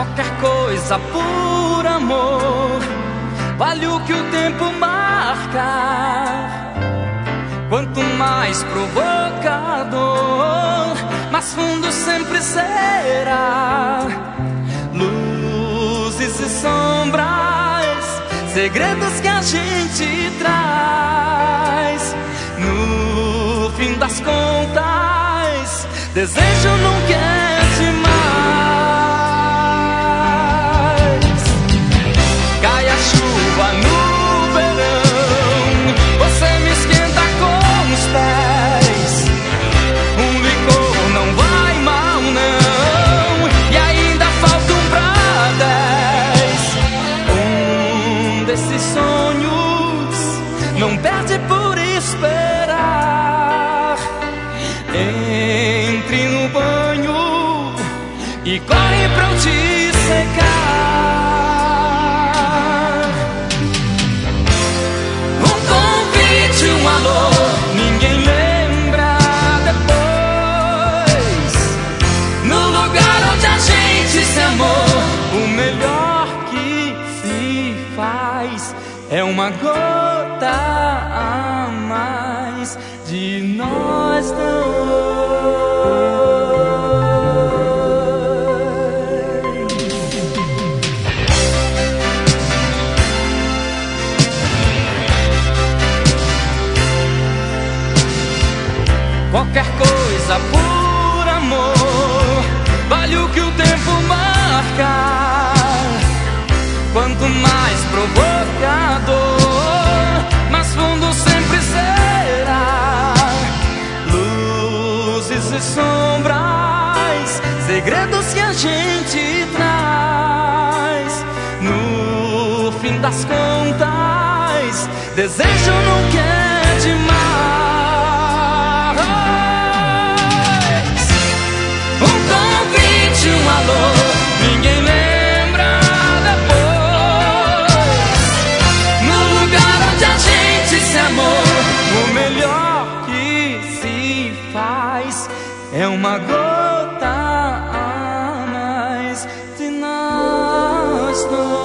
Qualquer coisa por amor vale o que o tempo marca. Quanto mais provocador, mais fundo sempre será. Luzes e sombras, segredos que a gente traz. No fim das contas, desejo nunca é demais. Cai a chuva no verão, você me esquenta com os pés. Um licor não vai mal não, e ainda falta pra 10. Desses sonhos não perde por esperar. Entre no banho e corre pra eu te secar. Um convite, um alô, ninguém lembra depois. No lugar onde a gente se amou, o melhor que se faz é uma gota a mais de nós dois. Qualquer coisa por amor vale o que o tempo marca. Quanto mais provocador, mais fundo sempre será. Luzes e sombras, segredos que a gente traz. No fim das contas, desejo nunca é demais. Um convite, um alô, ninguém lembra depois. No lugar onde a gente se amou, o melhor que se faz é uma gota a mais de nós dois.